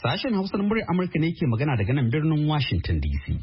Sashen Hausa na muryar Amurka ne ke magana daga nan birnin Washington DC.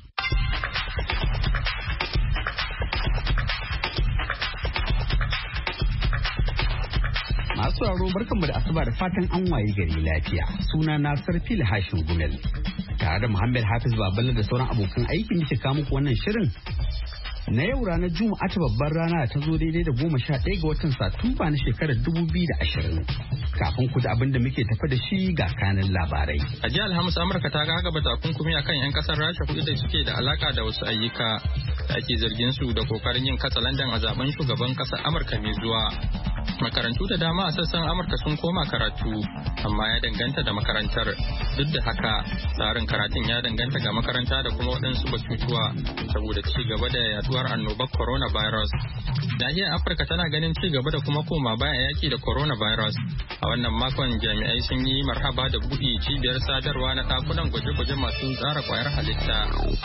Masu sauraro barkanmu da asuba da fatan an waye gari lafiya. Suna na Sarfil Hashin Gumel. Tare da Muhammad Hafiz Baballe da sauran abokan aiki muke kawo muku wannan shirin. Na yau ranar Juma'a ta babbar rana ta zo daidai da 11 ga watan Satumba na shekarar 2020. Kafin ku da abin da muke tafa da shi ga kanin labarai. A jiya Alhamis Amurka ta ga gaba takunkumi akan 'yan kasar Rasha kuɗi da suke da alaka da wasu ayyuka da ake zargin su da kokarin yin katsalandan a zaben shugaban kasar Amurka mai zuwa. Makarantu da dama a sassan Amurka sun koma karatu, amma ya danganta da makarantar. Duk da haka, tsarin karatun ya danganta ga makaranta da kuma waɗansu batutuwa saboda ci gaba da yaduwar annobar coronavirus. Nahiyar Afirka tana ganin ci gaba da kuma koma baya yaki da coronavirus. A wannan makon jami'ai sun yi marhaba da buɗe cibiyar sadarwa na ɗakunan gwaje-gwaje masu tsara kwayar halitta.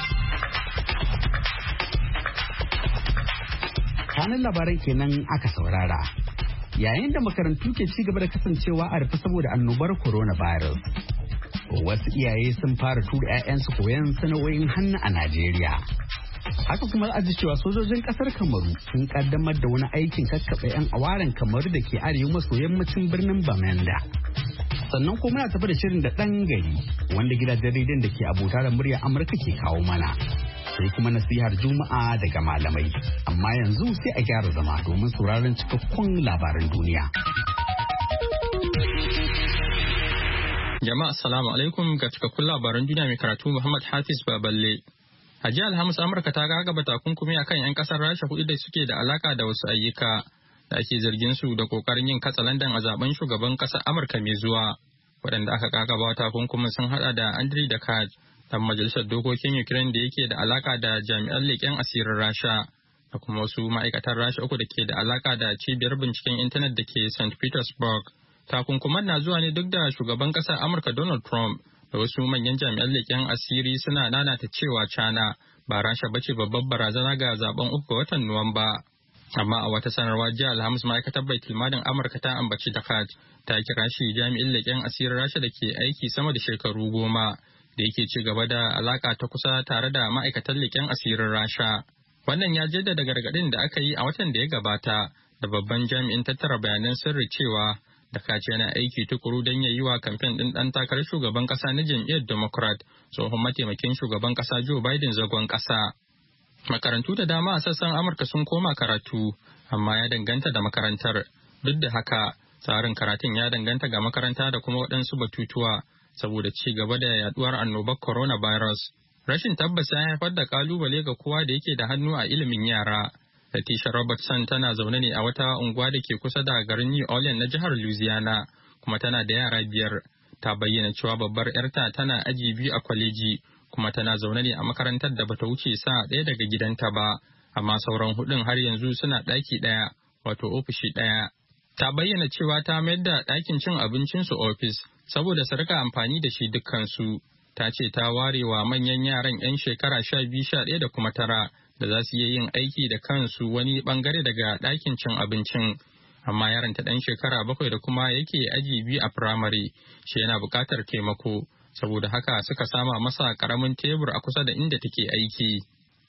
Kanin labaran kenan aka saurara. Yayin da makarantu ke ci gaba da kasancewa a rufe saboda annobar coronavirus, wasu iyaye sun fara tura 'ya'yansu koyon sana'o'in hannu a Najeriya. Haka kuma a ji cewa sojojin kasar Kamaru sun kaddamar da wani aikin kakkaɓe 'yan awaren Kamaru da ke arewa maso yammacin birnin Bamenda. Sannan kuma na tafi da shirin da ɗan gari wanda gidajen rediyon da ke abota da murya Amurka ke kawo mana. Sai kuma nasihar Juma'a daga malamai. Amma yanzu sai a gyara zama domin sauraron cikakkun labaran duniya. Jama'a assalamu alaikum ga cikakkun labaran duniya mai karatu Muhammad Hafiz Baballe. A jiya Alhamis Amurka ta gagaba takunkumi akan 'yan kasar Rasha kuɗi da suke da alaka da wasu ayyuka da ake zargin su da kokarin yin katsalandan a zaben shugaban kasar Amurka mai zuwa. Waɗanda aka gagaba takunkumin sun hada da Andriy Dakaj, dan majalisar dokokin Ukraine da yake da alaka da jami'an leƙen asirin Rasha da kuma wasu ma'aikatan Rasha uku da ke da alaka da cibiyar binciken intanet da ke St. Petersburg. Takunkuman na zuwa ne duk da shugaban ƙasar Amurka Donald Trump da wasu manyan jami'an leƙen asiri suna nanata cewa China ba Rasha bace babbar barazana ga zaben 3 ga watan Nuwamba. Amma a wata sanarwa jiya Alhamis ma'aikatar Baitulmalin Amurka ta ambaci Dakaj ta kira shi jami'in leƙen asirin Rasha da ke aiki sama da shekaru 10 da yake ci gaba da alaka ta kusa tare da ma'aikatan leƙen asirin Rasha. Wannan ya jaddada gargaɗin da aka yi a watan da ya gabata da babban jami'in tattara bayanan sirri cewa Dakaj yana aiki tukuru don ya yi wa kamfen ɗin ɗan takarar shugaban ƙasa na jam'iyyar Democrat, tsohon mataimakin shugaban ƙasa Joe Biden zagon ƙasa. Makarantu da dama a sassan Amurka sun koma karatu, amma ya danganta da makarantar. Duk da haka, tsarin karatun ya danganta ga makaranta da kuma waɗansu batutuwa saboda ci gaba da yaduwar annobar coronavirus. Rashin tabbas ya haifar da kalubale ga kowa da yake da hannu a ilimin yara. Letitia Robertson tana zaune ne a wata unguwa da ke kusa da garin New Orleans na jihar Louisiana, kuma tana da yara 5. Ta bayyana cewa babbar 'yarta tana aji 2 a kwaleji, kuma tana zaune ne a makarantar da bata wuce sa'a ɗaya daga gidanta ba, amma sauran 4 har yanzu suna ɗaki ɗaya, wato ofishi ɗaya. Ta bayyana cewa ta mayar da ɗakin cin abincinsu ofis saboda su rika amfani da shi dukkansu. Ta ce ta ware wa manyan yaran 'yan shekara 12, 11 da kuma 9 da za su iya yin aiki da kansu wani bangare daga ɗakin cin abincin. Amma yaron ta ɗan shekara 7 da kuma yake aji 2 a firamare shi yana buƙatar taimako, saboda haka suka sama masa ƙaramin tebur a kusa da inda take aiki.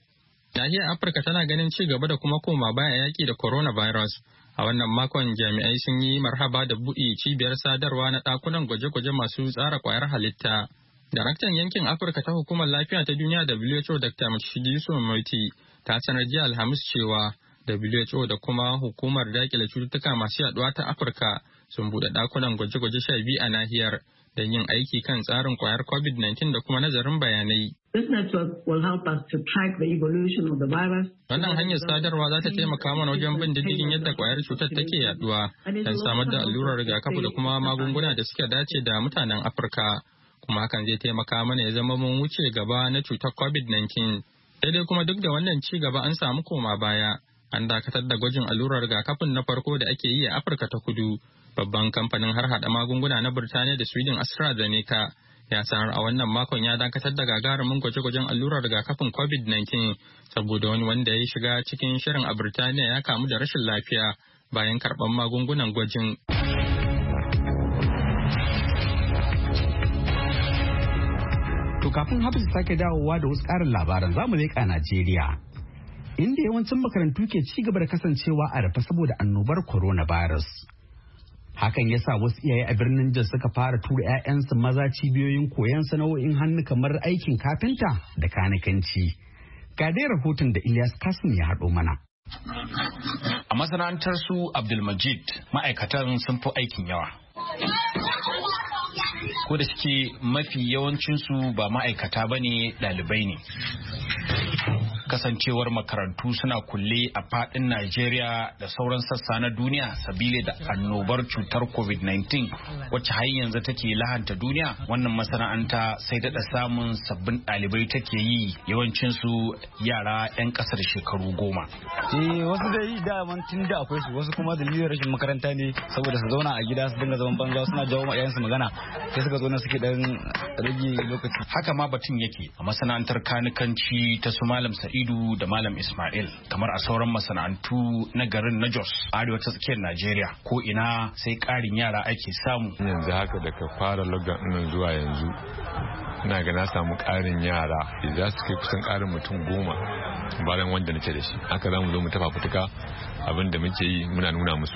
Nahiyar Afirka tana ganin ci gaba da kuma koma baya yaƙi da coronavirus. A wannan makon jami'ai sun yi marhaba da buɗe cibiyar sadarwa na ɗakunan gwaje-gwaje masu tsara kwayar halitta. Daraktan yankin Afirka ta Hukumar Lafiya ta Duniya WHO Dr. Matshidiso Moeti ta sanar jiya Alhamis cewa WHO da kuma Hukumar Daƙile Cututtuka masu Yaɗuwa ta Afirka sun buɗe ɗakunan gwaje-gwaje 12 a nahiyar don yin aiki kan tsarin kwayar COVID-19 da kuma nazarin bayanai. This network will help us to track the evolution of the virus. Wannan hanyar sadarwa za ta taimaka mana wajen bin diddigin yadda kwayar cutar take yaduwa don samar da allurar rigakafi da kuma magunguna da suka dace da mutanen Afirka. Kuma hakan zai taimaka mana ya zama mun wuce gaba na cutar COVID-19. Sai dai kuma duk da wannan ci gaba an samu koma baya. An dakatar da gwajin allurar rigakafin na farko da ake yi a Afirka ta Kudu. Babban kamfanin harhaɗa magunguna na Birtaniya da Sweden AstraZeneca ya sanar a wannan makon ya dakatar da gagarumin gwaje-gwajen allurar rigakafin COVID-19 saboda wani wanda ya shiga cikin shirin a Birtaniya ya kamu da rashin lafiya bayan karɓar magungunan gwajin. To kafin Hafiz sake dawowa da wasu ƙarin labaran zamu leƙa Najeriya. Inda yawancin makarantu ke ci gaba da kasancewa a rufe saboda annobar coronavirus. Hakan ya sa wasu iyaye a birnin Jos suka fara tura 'ya'yansu maza cibiyoyin koyon sana'o'in hannu kamar aikin kafinta da kanikanci. Ga dai rahoton da Ilyas Kasim ya haɗo mana. A masana'antar su Abdulmajid ma'aikatan sun fi aikin yawa. Ko da suke mafi yawancinsu ba ma'aikata ba ne, ɗalibai ne. Kasancewar makarantu suna kulle a fadin Najeriya da sauran sassa na duniya sabile da annobar cutar COVID-19 wacce har yanzu take lahanta duniya, wannan masana'anta sai daɗa samun sabbin ɗalibai take yi, yawancin su yara 'yan ƙasar shekaru 10. Wasu dai daman tun da akwai su, wasu kuma dalilin rashin makaranta ne saboda su zauna a gida su dinga zaman banza suna jawo ma iyayensu magana sai suka zo na suke dan rage lokaci. Haka ma batun yake a masana'antar kanikanci ta su Malam Sa'idu da Malam Ismail, kamar a sauran masana'antu na garin na Jos, arewa ta tsakiyar Najeriya, ko ina sai ƙarin yara ake samu. Yanzu haka daga fara lockdown nan zuwa yanzu ina ga na samu ƙarin yara za su kai kusan ƙarin mutum 10 bayan wanda nake da shi. Haka za mu zo mu tafa fituka abin da muke yi muna nuna musu.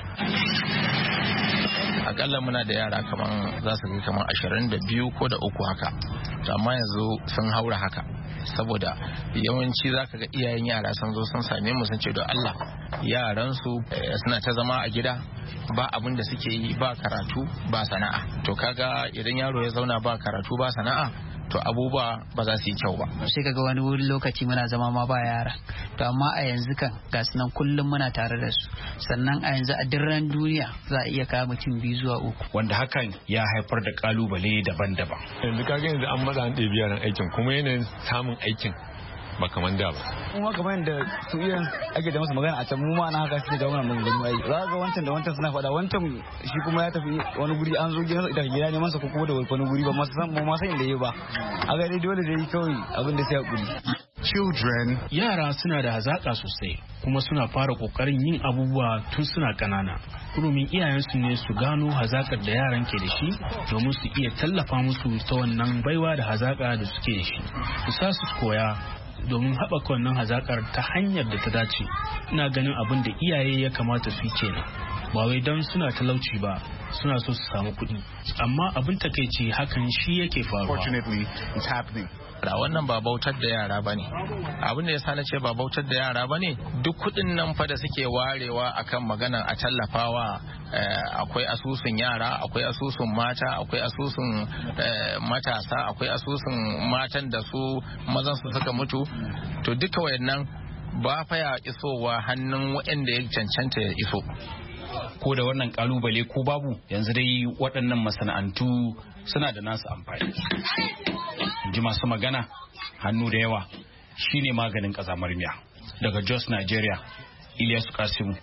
Akalla muna da yara kamar za su kai kamar 22 ko da 3 haka, amma yanzu sun haura haka saboda yawanci za ka ga iyayen yara sun zo sun same mu sun ce da Allah yaransu suna ta zama a gida ba abin da suke yi, ba karatu ba sana'a. To kaga idan yaro ya zauna ba karatu ba sana'a to abubuwa ba za su yi kyau ba. Sai kaga wani wurin lokaci muna zama ma ba yara, to amma a yanzu kan ga nan kullum muna tare da su, sannan a yanzu a dirran duniya za a iya kawo mutum 2 zuwa 3, wanda hakan ya haifar da kalubale daban-daban. Yanzu kaga yanzu an matsa an ɗebi yaran aikin kuma yanayin samun aikin ba kamar da ba. Kuma kamar yadda su iyan ake da masa magana a can mu ma na haka suke da wannan maganganu ai. Za ga wancan da wancan suna faɗa, wancan shi kuma ya tafi wani guri an zo gidan ita gida ne masa ko kuma da wani guri ba masu san mu ma san inda yayi ba. A ga dai dole dai kawai abin da sai hakuri. Children, yara suna da hazaka sosai kuma suna fara kokarin yin abubuwa tun suna kanana. Kurumin iyayensu ne su gano hazakar da yaran ke da shi domin su iya tallafa musu ta wannan baiwa da hazaka da suke da shi. Su sa su koya domin haɓaka wannan hazakar ta hanyar da ta dace. Ina ganin abin da iyaye ya kamata su yi kenan, ba wai don suna talauci ba, suna so su samu kuɗi, amma abin takaici hakan shi yake faruwa. Da wannan ba bautar da yara ba ne. Abin da ya sa na ce ba bautar da yara ba ne, duk kuɗin nan fa da suke warewa akan magana a tallafawa, akwai asusun yara, akwai asusun mata, akwai asusun matasa, akwai asusun matan da su mazan su suka mutu, to duka wayannan ba fa ya isowa hannun waɗanda ya cancanta ya iso. Ko da wannan kalubale ko babu, yanzu dai waɗannan masana'antu suna da nasu amfani. Ji masu magana, hannu da yawa shine maganin ƙazamar miya. Daga Jos, Nigeria, Ilyas Kasimu.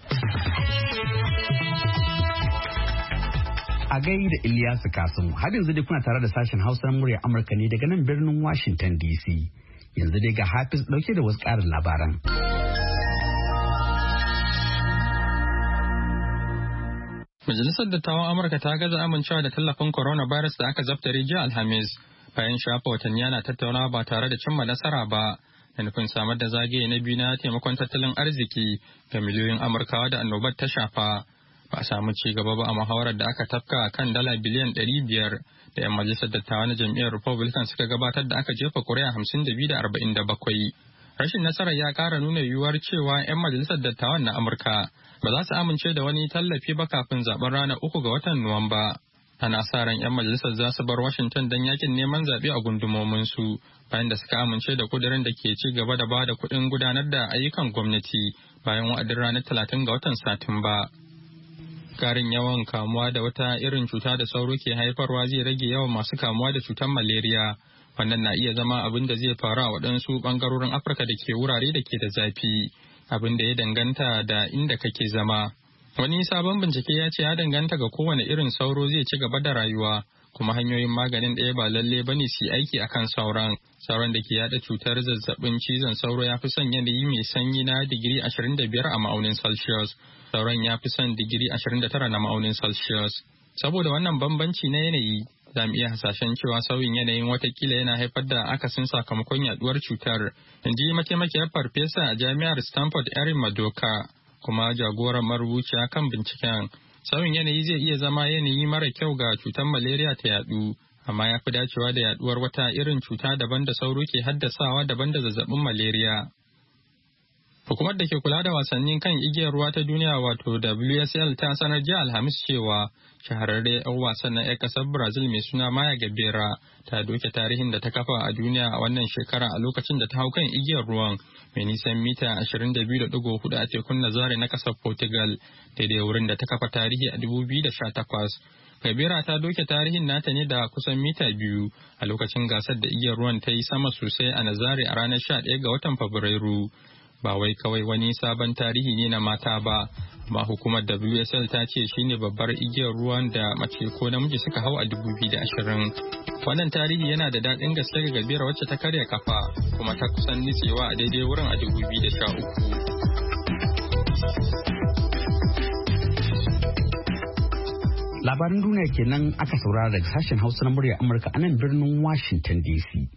A gai da Ilyasu Kasimu, har yanzu dai kuna tare da sashen Hausa na murya Amurka ne daga nan birnin Washington DC. Yanzu dai ga Hafiz dauke da wasu ƙarin labaran. Majalisar Dattawan Amurka ta gaza amincewa da tallafin coronavirus da aka zaftare jiya Alhamis bayan shafa watanni ana tattaunawa ba tare da cimma nasara ba da nufin samar da zagaye na biyu na taimakon tattalin arziki ga miliyoyin Amurkawa da annobar ta shafa. Ba a samu ci gaba ba a muhawarar da aka tafka kan dala biliyan 500 da 'yan majalisar dattawa na jam'iyyar Republican suka gabatar da aka jefa kuri'a 52 da 47. Rashin nasarar ya kara nuna yiwuwar cewa 'yan majalisar dattawan na Amurka ba za su amince da wani tallafi ba kafin zaben ranar 3 ga watan Nuwamba. Ana sa ran 'yan majalisar za su bar Washington don yakin neman zaɓe a gundumominsu bayan da suka amince da kudirin da ke ci gaba da ba da kuɗin gudanar da ayyukan gwamnati bayan wa'adin ranar 30 ga watan Satumba. Karin yawan kamuwa da wata irin cuta da sauro ke haifarwa zai rage yawan masu kamuwa da cutar malaria. Wannan na iya zama abin da zai faru a waɗansu ɓangarorin Afirka da ke wurare da ke da zafi, abin da ya danganta da inda kake zama. Wani sabon bincike ya ce ya danganta ga kowane irin sauro zai ci gaba da rayuwa, kuma hanyoyin maganin ɗaya ba lalle ba ne su aiki akan sauran. Sauran da ke yada cutar zazzabin cizon sauro ya fi son yanayi mai sanyi na digiri 25 a ma'aunin Celsius. Sauran ya fi son digiri 29 na ma'aunin Celsius. Saboda wannan bambanci na yanayi, za mu iya hasashen cewa sauyin yanayin watakila yana haifar da akasin sakamakon yaduwar cutar, in ji mataimakiyar farfesa a jami'ar Stanford Erin Madoka, kuma jagoran marubuciya kan binciken. Sauyin yanayi zai iya zama yanayi mara kyau ga cutar malaria ta yadu, amma ya fi dacewa da yaduwar wata irin cuta daban da sauro ke haddasawa daban da zazzabin malaria. Hukumar da ke kula da wasannin kan igiyar ruwa ta duniya wato WSL ta sanar jiya Alhamis cewa shahararre 'yan wasan na 'yan kasar Brazil mai suna Maya Gabeira ta doke tarihin da ta kafa a duniya a wannan shekara a lokacin da ta hau kan igiyar ruwan mai nisan mita 22.4 a tekun Nazare na kasar Portugal, daidai wurin da ta kafa tarihi a 2018. Gabeira ta doke tarihin nata ne da kusan mita 2 a lokacin gasar da igiyar ruwan ta yi sama sosai a Nazare a ranar 11 ga watan Fabrairu. Ba wai kawai wani sabon tarihi ne na mata ba, amma hukumar WSL ta ce shine babbar igiyar ruwan da mace ko namiji suka hau a 2020. Wannan tarihi yana da daɗin gaske ga Gabeira wacce ta karya kafa kuma ta kusan nitsewa a daidai wurin a 2013. Labaran duniya kenan aka saurara daga sashen Hausa na murya Amurka a nan birnin Washington DC.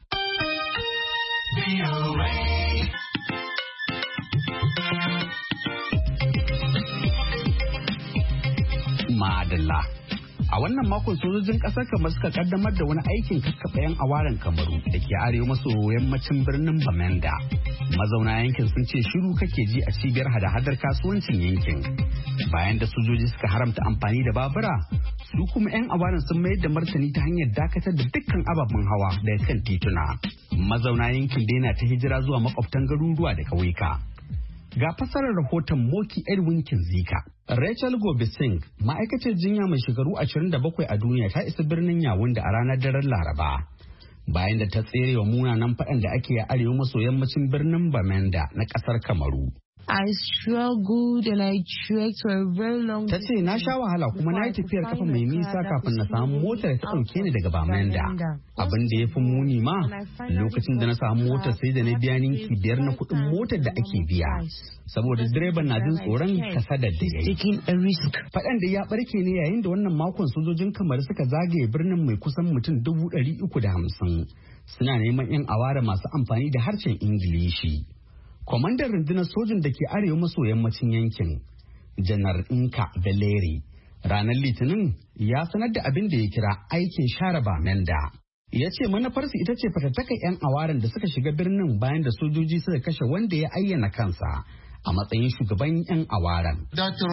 Madalla. A wannan makon sojojin ƙasar Kamar suka kaddamar da wani aikin kakkaɓe 'yan awaren Kamaru da ke arewa maso yammacin birnin Bamenda. Mazauna yankin sun ce shiru kake ji a cibiyar hada-hadar kasuwancin yankin. Bayan da sojoji suka haramta amfani da babura, su kuma 'yan awaren sun mayar da martani ta hanyar dakatar da dukkan ababen hawa daga kan tituna. Mazauna yankin daina ta hijira zuwa makwabtan garuruwa da ƙauyuka. Ga fasarar rahoton Moki Edwin Kinzika. Rachel Gobising, ma'aikaciyar jinya mai shekaru 27 a duniya, ta isa birnin Yawunde a ranar daren Laraba. Bayan da ta tsere wa munanan faɗan da ake a arewa maso yammacin birnin Bamenda na ƙasar Kamaru. I struggled and I trekked for a very long time. Ta ce na sha wahala kuma na yi tafiyar kafa mai nisa kafin na samu motar ta ɗauke ni daga Bamenda. Abin da ya fi muni ma, lokacin da na samu motar sai da na biya ninki 5 na kuɗin motar da ake biya. Saboda direban na jin tsoron kasadar da ya yi. Faɗan da ya ɓarke ne yayin da wannan makon sojojin Kamar suka zagaye birnin mai kusan mutum 350. Suna neman 'yan awara masu amfani da harshen Ingilishi. Kwamandan rundunar sojin da ke arewa maso yammacin yankin, Janar Inka Beleri, ranar Litinin ya sanar da abin da ya kira aikin share Bamenda. Ya ce manufarsu ita ce fatattakan 'yan awaren da suka shiga birnin bayan da sojoji suka kashe wanda ya ayyana kansa a matsayin shugaban 'yan awaren.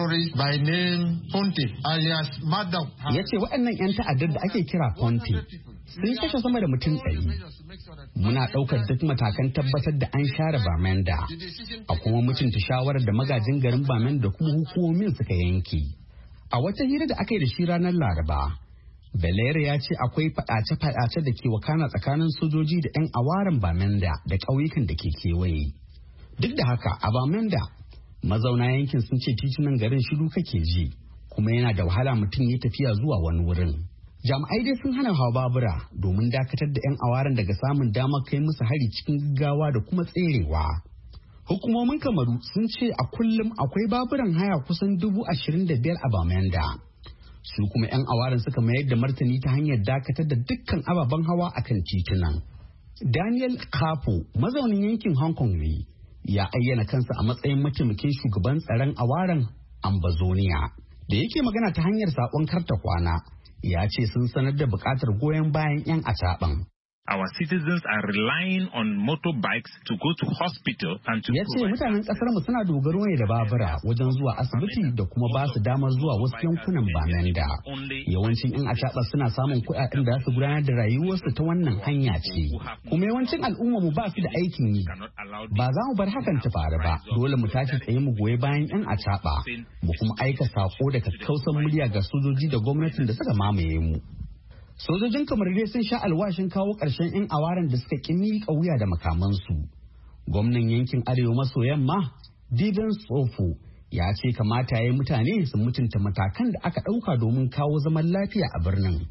Ya ce waɗannan 'yan ta'addar da ake kira Ponte sun kashe sama da mutum 100. Muna ɗaukar duk matakan tabbatar da an share Bamenda, a kuma mutunta shawarar da magajin garin Bamenda da kuma hukumomin suka yanke. A wata hira da aka yi da shi ranar Laraba, Belere ya ce akwai faɗace-faɗace da ke wakana tsakanin sojoji da 'yan awaren Bamenda da ƙauyukan da ke kewaye. Duk da haka a Bamenda, mazauna yankin sun ce titunan garin shiru kake ji, kuma yana da wahala mutum ya tafiya zuwa wani wurin. Jami'ai dai sun hana hawa babura domin dakatar da 'yan awaren daga samun damar kai musu hari cikin gaggawa da kuma tserewa. Hukumomin Kamaru sun ce a kullum akwai baburan haya kusan 25,000 a Bamenda. Su kuma 'yan awaren suka mayar da martani ta hanyar dakatar da dukkan ababen hawa akan titunan. Daniel Kapo, mazaunin yankin Hong Kong ne, ya ayyana kansa a matsayin mataimakin shugaban tsaron awaren Ambazonia. Da yake magana ta hanyar saƙon karta kwana, ya ce sun sanar da buƙatar goyon bayan 'yan acaɓan. Our citizens are relying on motorbikes to go to hospital and to. Ya ce mutanen kasar mu suna dogaro ne da babura wajen zuwa asibiti da kuma ba su damar zuwa wasu yankunan Bamenda. Yawancin 'yan acaɓa suna samun kuɗaɗen da su gudanar da rayuwarsu ta wannan hanya ce. Kuma yawancin al'umma mu ba su da aikin yi. Ba za mu bar hakan ta faru ba. Dole mu tashi tsaye mu goyi bayan 'yan acaɓa. Mu kuma aika sako da kakkausan murya ga sojoji da gwamnatin da suka mamaye mu. Sojojin Kamar dai sun sha alwashin kawo ƙarshen 'yan awaren da suka ƙi miƙa wuya da makamansu. Gwamnan yankin Arewa maso yamma, Diven Tsofo, ya ce kamata ya yi mutane su mutunta matakan da aka ɗauka domin kawo zaman lafiya a birnin.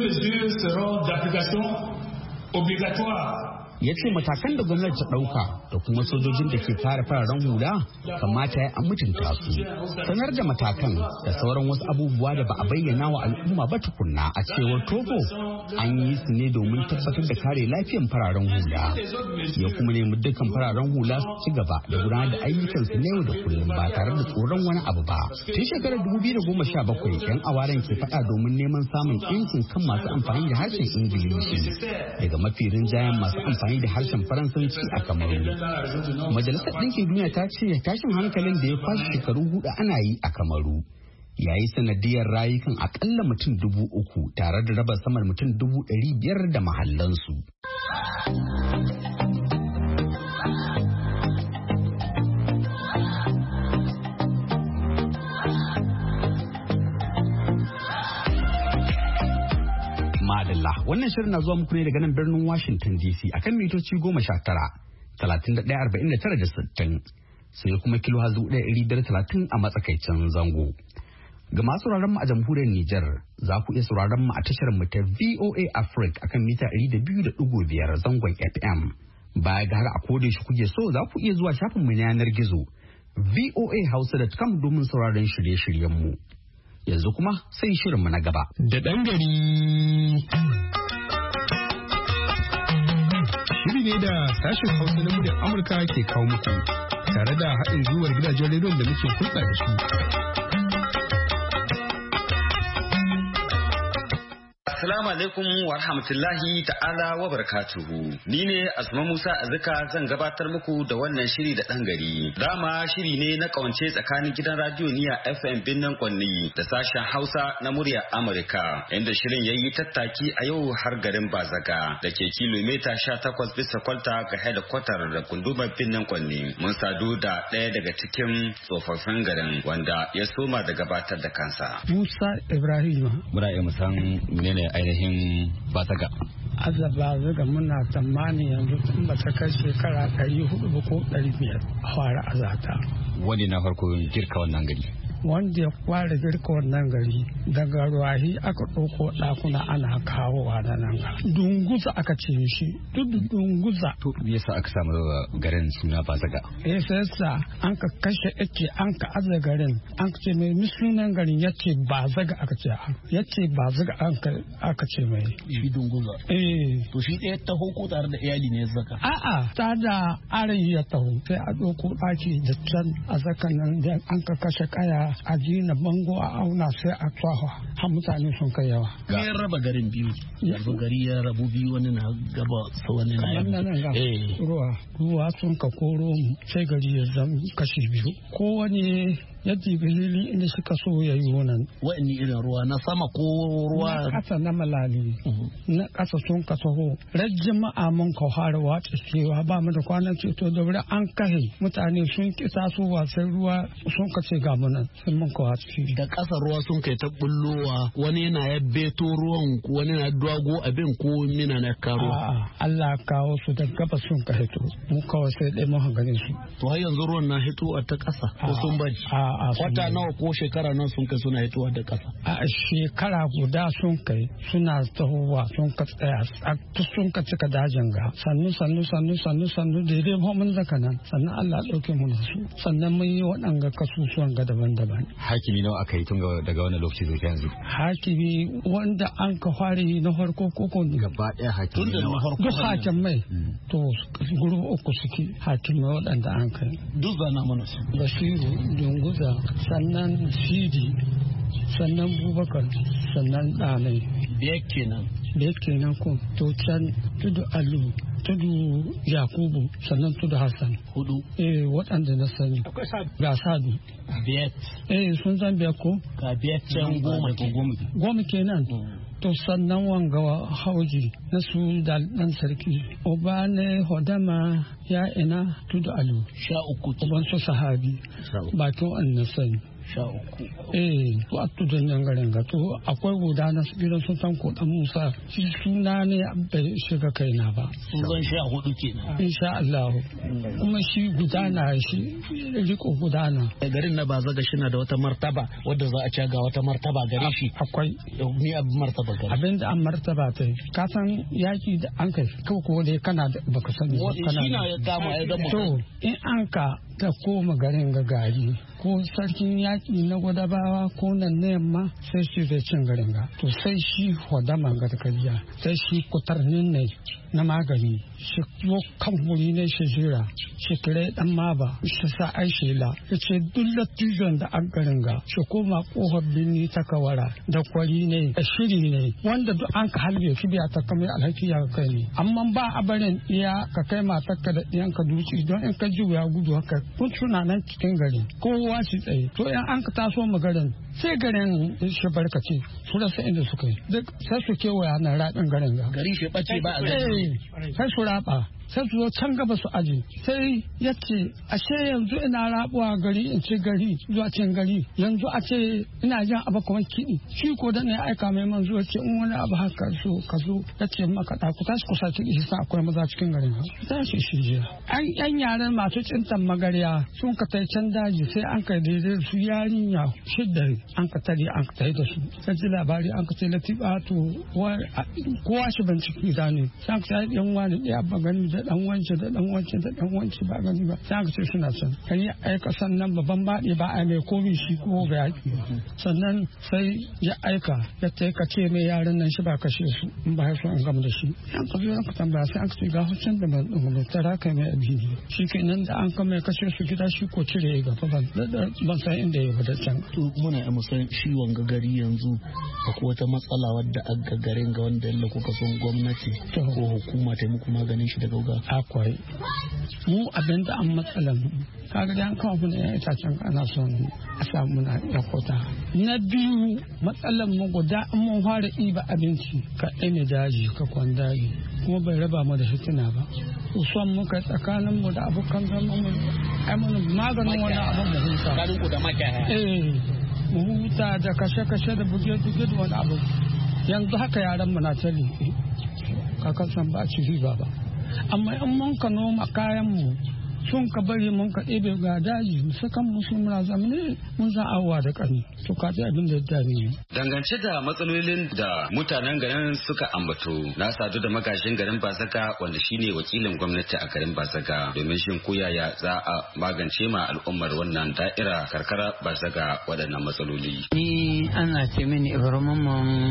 Ya ce matakan da gwamnati ta ɗauka da kuma sojojin da ke kare fararen hula kamata ya mutunta su. Sanar da matakan da sauran wasu abubuwa da ba a bayyana wa al'umma ba tukunna a cewar Togo an yi su ne domin tabbatar da kare lafiyan fararen hula. Ya kuma nemi dukkan fararen hula su ci gaba da gudanar da ayyukansu na yau da kullum ba tare da tsoron wani abu ba. Tun shekarar 2017 'yan awaren ke faɗa domin neman samun 'yancin kan masu amfani da harshen Ingilishi daga mafi rinjayen masu amfani da harshen Faransanci a Kamaru. Majalisar Ɗinkin Duniya ta ce tashin hankalin da ya kwashe shekaru 4 ana yi a Kamaru yayi sanadiyar rayukan akalla mutum 3,000 tare da raba sama da mutum 500 da mahallansu. Wannan shirin na zuwa muku ne daga nan birnin Washington DC akan mitoci 19-31-49-60 sai kuma kilo hazu 130 a matsakaicin zango. Ga masu sauraron mu a jamhuriyar Nijar za ku iya sauraron mu a tashar mu ta VOA Africa akan mita 200.5 zangon FM. Baya ga haka a koda shi kuke so za ku iya zuwa shafin mu na yanar gizo voahausa.com domin sauraron shirye-shiryen mu. Yanzu kuma sai shirinmu na gaba. Da ɗan gari. Shiri ne da sashen Hausa na muryar Amurka ke kawo muku tare da haɗin gwiwar gidajen rediyon da muke hulɗa da su. Assalamu alaikum wa rahmatullahi ta'ala wa barakatuhu. Ni ne Asma Musa Azuka zan gabatar muku da wannan shiri da ɗan gari. Dama shiri ne na ƙawance tsakanin gidan radio Niya FM Binnan Kwanni da sashen Hausa na muryar Amurka, inda shirin ya yi tattaki a yau har garin Bazaga da ke kilomita 18 bisa kwalta ga hedikwatar da gundumar Binnan Kwanni. Mun sadu da ɗaya daga cikin tsofaffin garin wanda ya soma da gabatar da kansa. Musa Ibrahim. Muna iya musan menene ainihin Bazaga. Bazaga muna tsammani yanzu tun ba ta kai shekara 400 ko 500 a fara azata. Wani na farko girka wannan gari. Wanda ya fara girka wannan gari daga ruwahi aka ɗauko ɗakuna ana kawowa da nan. Dunguza aka ce shi, tudu dunguza. To me yasa aka samu garin suna Bazaga? Yasa an ka kashe yake an ka aza garin an ka ce mai sunan garin yace Bazaga aka ce yace Bazaga aka ce mai. Shi dunguza. To shi ɗaya taho ko tare da iyali ne zaka? A'a ta da arayi ya taho sai a ɗauko ɗaki da can a zakan nan da an ka kashe kaya a jina bango a auna sai a tsawa har mutane sun kai yawa. Ya raba garin biyu. Yanzu gari ya rabu biyu wani na gaba wani na yamma. Ruwa sun ka koro mu sai gari ya zama kashi biyu. Kowane yadda hili inda suka so ya yi wannan. Wa'ani irin ruwa na sama ko ruwa? Na ƙasa na malali. Na ƙasa sun ka taho. Rajin ma'amun ka fara watsa cewa ba mu da kwanan ceto da wuri an kahe mutane sun ki tasowa sai ruwa sun ka ce ga mu nan sun mun ka watsa. Da ƙasa ruwa sun kai ta bullowa wani na ya beto ruwan wani na dwago abin ko mina na karo. Allah kawo su da gaba sun ka hito. Mu kawai sai ɗaya mun ganin su. To har yanzu ruwan na hito a ta ƙasa ko sun bari? Wata nawa ko shekara nan sun kai suna hitowa da ƙasa? A shekara guda sun kai suna tahowa sun ka tsaya sun ka cika dajin ga sannu daidai mun zaka nan sannan Allah ɗauke mu su sannan mun yi waɗanga kasusuwan ga daban-daban. Hakimi nawa aka yi tun daga wani lokaci zuwa yanzu? Hakimi wanda an ka fara yi na farko koko gaba ɗaya hakimi nawa? Duk hakimai to guru uku suke hakimai waɗanda an kai. Duk zana mana su. Basiru Dunguza sannan Sidi sannan Bubakar sannan Ɗanai. Biyar kenan ko to can tudu Alu tudu Yakubu sannan tudu Hassan. 4. Waɗanda na sani. Ga Sadu. Biyar. Sun zan biyar ko? Ga biyar can 10. Goma kenan. To sannan wanga hauji na su da ɗan sarki. Obane Hodama ya ina tudu Alu. 13. Uban su sahabi. Bakin wannan sani. 13 to a tudun nan garin ga to akwai guda na gidan sun san ko dan Musa shi suna ne bai shiga kaina ba sun zan 14 kenan insha Allah kuma shi gudana shi riko gudana garin na Bazaga shi na da wata martaba wadda za a ci ga wata martaba gare shi akwai ni abin martaba gare abinda an martaba ta ka san yaki da an kai ko da kana baka sani kana shi na ya kama ya zama to in an ka ta koma garin ga gari ko sarkin yaƙi na gwadabawa ko nan na yamma sai shi zai cin garin ga to sai shi hodama ga takariya sai shi kutarnin ne na magani shi ko kan wuri ne shi jira shi kire dan maba shi sa ai shela yace duk lattijon da an garin ga shi koma kofar binni ta kawara da kwari ne da shiri ne wanda duk an ka halbe shi biya ta kamar alhaki ya kai ne amma ba a barin iya ka kai matarka da iyanka duci don in ka juya gudu haka kun tuna nan cikin gari kowa shi tsaye to in an ka taso magarin sai garin shi barkace su rasa inda suka yi duk sai su kewaya na rabin garin ga gari shi bace ba a gari sai su raba sai su zo can gaba su aji sai ya ce ashe yanzu ina rabuwa gari in ce gari zuwa cin gari yanzu a ce ina jin abu kamar kiɗi shi ko da ne aika mai man zuwa ce in wani abu haka so ka zo ya ce maka ku tashi kusa kiɗi shi sa akwai maza cikin garin ta shi shi jiya an yan yaran masu cintan magarya sun ka tai can daji sai an kai daidai su yarinya shidda an ka tare an ka tai da su sai ji labari an ka ce latifa to kowa shi binciki da ne sai an ka sai yan wani ɗaya ba gani da dan wance da dan wance da dan wance ba gani ba sai aka ce suna can kan yi aika sannan babban baɗi ba a mai komi shi ko ga yaƙi sannan sai ya aika ya ta ka ce mai yaran nan shi ba kashe su in ba su an gama da shi yan ka zo ka tambaya sai aka ce ga hucin da ban tara kai mai abini shi kenan da an kama kashe su gida shi ko cire ya gaba ban san inda ya bada can. to muna yi musan ciwon gagari yanzu akwai wata matsala wadda a gagarin ga wanda yalla kuka son gwamnati ko hukuma ta muku maganin shi daga wuga. akwai mu abinda an matsalan kaga da an kawo mun ya itacen ana son a samu na yakota na biyu matsalan mu guda an mun fara ɗiba abinci ka ɗane daji ka kwandaji kuma bai raba mu da fitina ba son muka tsakanin mu da abokan zaman mu ai mun maganin wani abin mu huta tsakanin ku da makiyaya mu huta da kashe-kashe da buge-buge da wani abu yanzu haka yaran mu na ta liƙe kakan san ba a ci riba ba amma in mun ka noma kayan mu sun ka bari mun ka ɗebe ga daji musakan musu muna zamani mun za awa da ƙani to ka ji abin da dame dangance da matsalolin da mutanen garin suka ambato na sadu da magajin garin Bazaga wanda shine wakilin gwamnati a garin Bazaga domin shin koyaya za a magance ma al'ummar wannan da'ira karkara Bazaga waɗannan matsaloli. Ni ana ce mini Ibrahim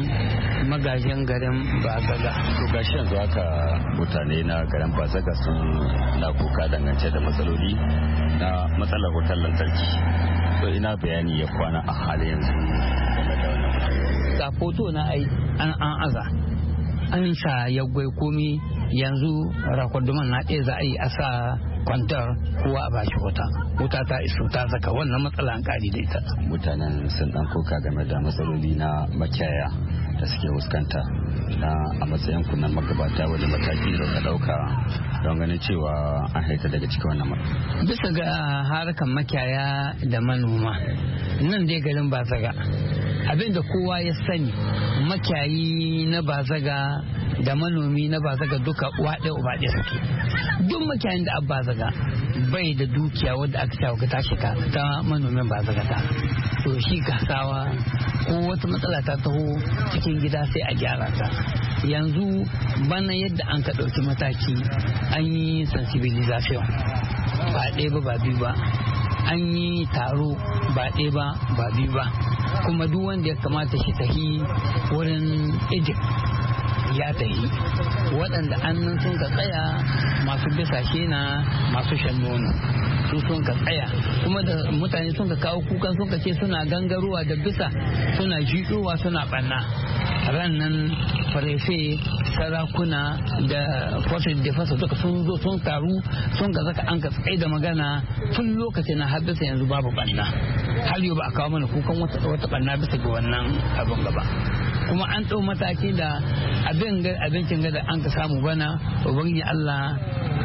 magajin garin Bazaga. To gashi yanzu haka mutane na garin Bazaga sun na kuka dangance da matsaloli na matsalar wutar lantarki. To ina bayani ya kwana a halin yanzu game da wannan. Ga foto na ai an aza an sa ya gwai komi yanzu rakwaduman na ɗaya za a yi a sa kwantar kowa a bashi wuta ta iso ta saka wannan matsala an kari da ita. Mutanen sun dan koka game da matsaloli na makiyaya da suke fuskanta na a matsayin kunan magabata wani mataki da ka dauka don ganin cewa an haita daga cikin wannan bisa ga harkar makiyaya da manoma nan dai garin Bazaga abinda kowa ya sani makiyayi na Bazaga da manomi na Bazaga duka uwa ɗaya uba ɗaya suke duk makiyayin da Bazaga bai da dukiya wadda aka cewa ka tashi ka ta manomin Bazaga ta to shi kasawa ko wata matsala ta taho cikin gida sai a gyara ta yanzu bana yadda an ka ɗauki mataki an yi sensibilization ba ɗaya ba biyu ba an yi taro ba ɗaya ba biyu ba kuma duk wanda ya kamata shi tahi wurin Egypt ya tahi waɗanda annan sun ka tsaya masu bisashe na masu shan nono su sun ka tsaya kuma da mutane sun ka kawo kukan sun ka ce suna gangarowa da bisa suna jiɗowa suna ɓanna ran nan farefe sarakuna da forces de fasa duka sun zo sun taru sun ka zaka an ka tsaye da magana tun lokacin na har bisa yanzu babu ɓanna har yau ba a kawo mana kukan wata ɓanna bisa ga wannan abin gaba kuma an ɗau mataki da abincin gada an ka samu bana ubangiji Allah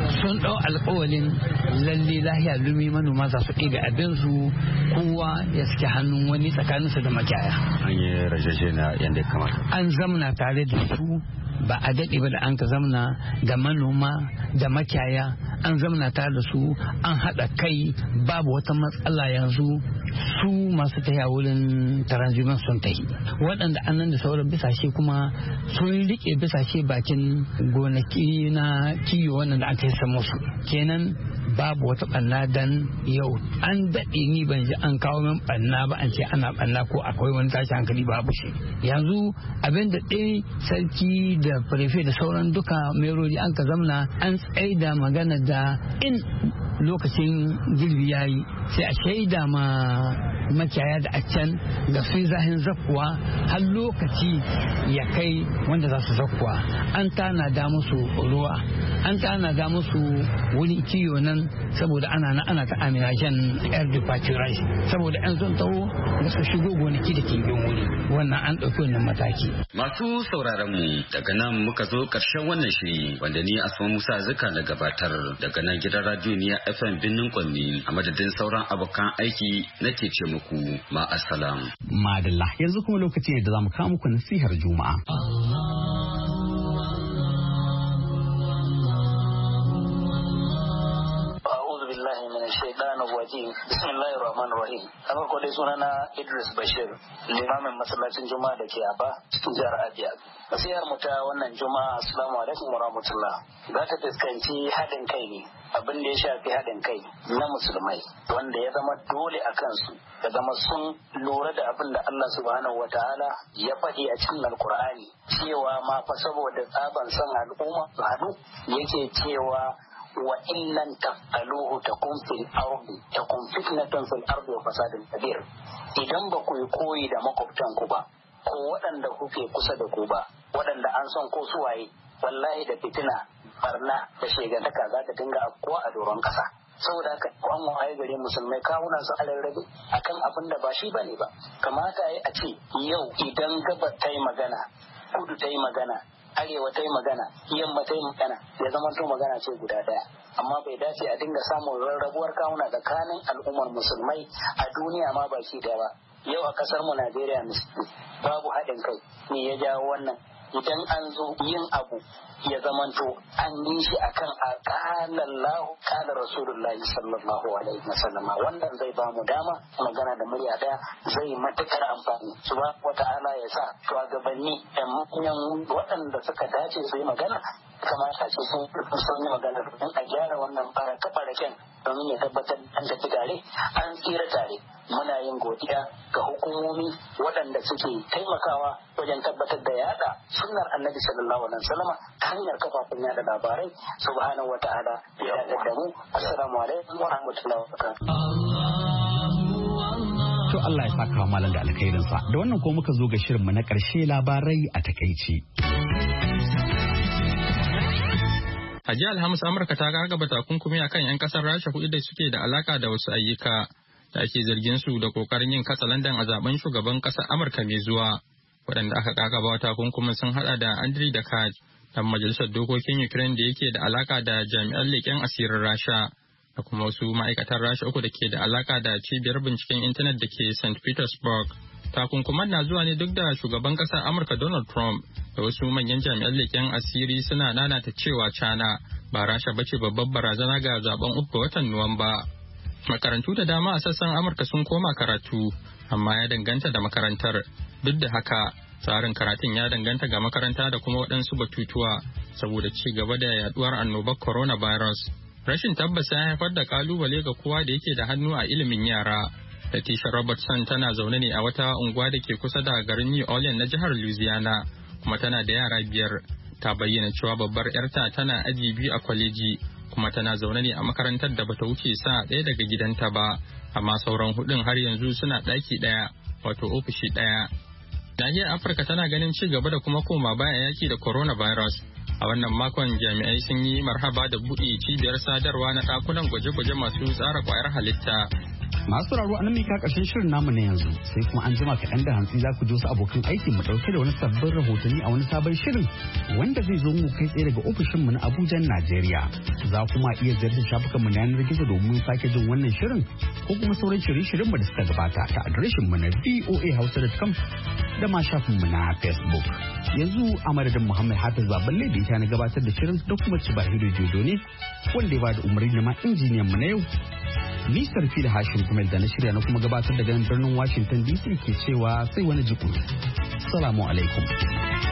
sun ɗau alƙawalin lalle lahiya lumi manoma za su ɗiga abinsu kowa ya suke hannun wani tsakaninsu da makiyaya. An yi rajajena yadda ya kamata. An zamna tare da su ba a daɗe ba da an ka zamna da manoma da makiyaya an zamna tare da su an haɗa kai babu wata matsala yanzu su masu tafiya wurin taranziman sun tafi waɗanda an nan da sauran bisashe kuma sun riƙe bisashe bakin gonaki na kiwo wannan da aka yi musu kenan babu wata ɓanna dan yau an daɗe ni ban ji an kawo min ɓanna ba an ce ana ɓanna ko akwai wani tashi hankali babu shi yanzu abin da ɗaya sarki da prefe da sauran duka merori an ka zamna an tsaida magana da in lokacin girbi ya yi sai a shaida ma makiyaya da a can da sun zahin zakkuwa har lokaci ya kai wanda za su zakkuwa an tanada musu ruwa an tanada musu wurin kiyo nan saboda ana ta amina jan yar da fatirai saboda yan sun taho da su shigo gonaki da ke bin wuri wannan an ɗauki wannan mataki. Masu sauraron mu daga nan muka zo ƙarshen wannan shiri wanda ni Asma Musa Zuka na gabatar daga nan gidan radio ne FM Binnin Kwanni a madadin sauran abokan aiki nake ce muku ma'assalam. Madalla yanzu kuma lokaci ne da za mu kawo muku nasihar Juma'a. Shaitan Rajim. Bismillahir Rahmanir Rahim. A farko dai sunana Idris Bashir, limamin masallacin Juma'a da ke Aba cikin jihar Abia. Nasihar mu ta wannan Juma'a, assalamu alaikum wa rahmatullah. Za ta fuskanci haɗin kai ne, abin da ya shafi haɗin kai na musulmai wanda ya zama dole a kansu ya zama sun lura da abin da Allah subhanahu wataala ya faɗi a cikin Alkur'ani cewa ma fa saboda tsaban son al'umma su haɗu yake cewa wa illan taf'aluhu takun fil ardi takun fitnatun fil ardi wa fasadun kabir. Idan ba ku yi koyi da makwabtanku ba ko waɗanda kuke kusa da ku ba waɗanda an son ko suwaye wallahi da fitina barna da shegantaka za ta dinga afkuwa a doron ƙasa. Saboda haka an waye gare musulmai kawunan su alarrabe akan abin da ba shi bane ba. Kamata a ce yau idan gabar ta yi magana kudu ta yi magana arewa ta yi magana yamma ta yi magana ya zama to magana ce guda daya amma bai dace a dinga samun rarrabuwar kawuna tsakanin al'ummar musulmai a duniya ma baki daya ba. Yau a kasar mu Najeriya babu haɗin kai me ya jawo wannan idan an zo yin abu ya zamanto an yi shi akan aqalallahu qala rasulullahi sallallahu alaihi wasallam wannan zai ba mu dama magana da murya daya zai matukar amfani subhanahu wata'ala ya sa shugabanni da manyan waɗanda suka dace su yi magana kamata ce sun yi magana don a gyara wannan faraken domin ya tabbatar an tafi tare an tsira tare. Muna yin godiya ga hukumomi waɗanda suke taimakawa wajen tabbatar da yada sunnar annabi sallallahu alaihi wasallam ta hanyar kafafun yada labarai subhanahu wata'ala ya yarda da mu. Assalamu alaikum wa rahmatullahi wa barakatuh. To Allah ya saka wa malam da alkhairinsa. Da wannan ko muka zo ga shirinmu na ƙarshe labarai a takaici. A jiya Alhamis Amurka ta gagaba takunkumi akan 'yan kasar Rasha hudu da suke da alaka da wasu ayyuka da ake zargin su da kokarin yin katsalandan a zaben shugaban kasar Amurka mai zuwa. Waɗanda aka gagaba takunkumin sun hada da Andriy Dakaj, dan majalisar dokokin Ukraine da yake da alaka da jami'an leƙen asirin Rasha, da kuma wasu ma'aikatan Rasha uku da ke da alaka da cibiyar binciken intanet da ke St. Petersburg. Takunkuman na zuwa ne duk da shugaban ƙasar Amurka Donald Trump da wasu manyan jami'an leƙen asiri suna nanata cewa China ba Rasha bace babbar barazana ga zaben uku watan Nuwamba. Makarantu da dama a sassan Amurka sun koma karatu, amma ya danganta da makarantar. Duk da haka, tsarin karatun ya danganta ga makaranta da kuma waɗansu batutuwa saboda ci gaba da yaduwar annobar coronavirus. Rashin tabbas ya haifar da kalubale ga kowa da yake da hannu a ilimin yara. Letitia Robertson tana zaune ne a wata unguwa da ke kusa da garin New Orleans na jihar Louisiana, kuma tana da yara 5. Ta bayyana cewa babbar 'yarta tana aji 2 a kwaleji, kuma tana zaune ne a makarantar da bata wuce sa'a ɗaya daga gidanta ba, amma sauran hudun har yanzu suna ɗaki ɗaya, wato ofishi ɗaya. Nahiyar Afirka tana ganin ci gaba da kuma koma baya yaki da coronavirus. A wannan makon jami'ai sun yi marhaba da buɗe cibiyar sadarwa na ɗakunan gwaje-gwaje masu tsara ƙwayar halitta Masu sauraro a nan mika ƙarshen shirin namu na yanzu sai kuma an jima kaɗan da hantsi za ku ji wasu abokan aiki mu ɗauke da wani sabbin rahotanni a wani sabon shirin wanda zai zo mu kai tsaye daga ofishinmu na Abuja, Najeriya. Za kuma iya ziyartar shafukanmu na yanar gizo domin sake jin wannan shirin ko kuma sauran shirye-shiryen mu da suka gabata ta adireshinmu na voahausa.com da ma shafinmu na Facebook. Yanzu a madadin Muhammad Hafiz Baballe da ita na gabatar da shirin da kuma Cibahiru Jodo ne wanda ya bada umarni da ma injiniyan mu na yau. Nisar Fili Hashim Kumel da na shirya na kuma gabatar da ganin birnin Washington DC ke cewa sai wani jiko. Salamu alaikum.